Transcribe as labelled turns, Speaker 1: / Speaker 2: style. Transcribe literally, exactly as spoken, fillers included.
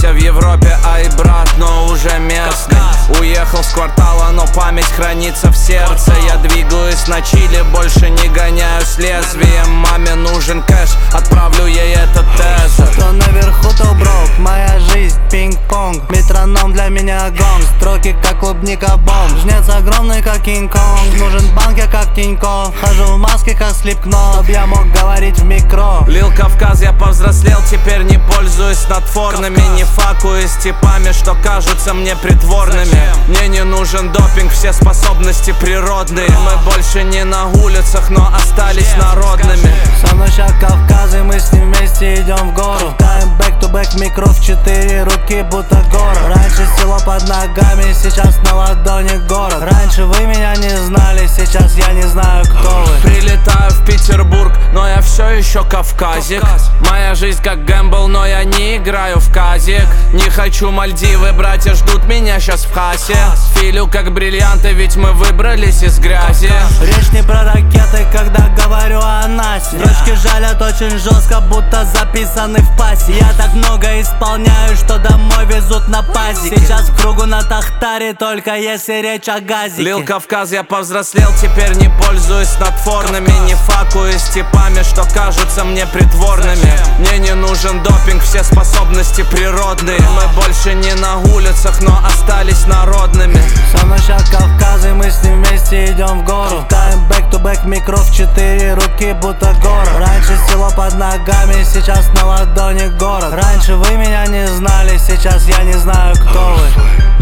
Speaker 1: Родился в Европе, ай, брат, но уже местный. Уехал с квартала, но память хранится в сердце. Я двигаюсь на чили, больше не гоняю с лезвием. Маме нужен кэш, отправлю ей этот тезер.
Speaker 2: Кто наверху, то брок, моя жизнь пинг-понг. Метроном для меня гонг, строки как клубника бомб. Жнец огромный как Кинг-Конг, нужен банк я как Тинькофф. Хожу в маске как Слипкнот, чтоб я мог говорить в микро.
Speaker 1: Лил Кавказ, я повзрослел, теперь не пользуюсь снотворными. Не факуюсь типами, что кажутся мне притворными. Мне не нужен допинг, все способности природные. Мы больше не на улицах, но остались народными.
Speaker 2: Со мной ща Кавказ, и мы с ним вместе идем в гору. Таем бэк-ту-бэк микро в четыре руки, будто гора. Раньше село под ногами, сейчас на ладони город. Раньше вы меня не знали, сейчас я не знаю, кто вы.
Speaker 1: Прилетаю в Петербург, но я все еще кавказик. Моя жизнь как гэмбл, но я не играю в казик. Не хочу Мальдивы, братья ждут меня сейчас в хасе. Филю как бриллианты, ведь мы выбрались из грязи.
Speaker 2: Речь не про ракеты, когда говорю о Насе. Строчки жалят очень жестко, будто записаны в пасе. Я так много исполняю, что домой везут на пазике. Сейчас в кругу на Тахтаре, только если речь о газике.
Speaker 1: Лил Кавказ, я повзрослел, теперь не пользуюсь снотворными. Не факуюсь типами, что кажутся мне притворными. Мне не нужен допинг, все способности природные. Мы больше не на улицах, но остались народными.
Speaker 2: Со мной ща Кавказ, и мы с ним вместе идем в гору. Таем бэк-ту-бэк микро в четыре руки, будто гора. Раньше село под ногами, сейчас на ладони город. Раньше вы меня не знали, сейчас я не знаю, кто вы.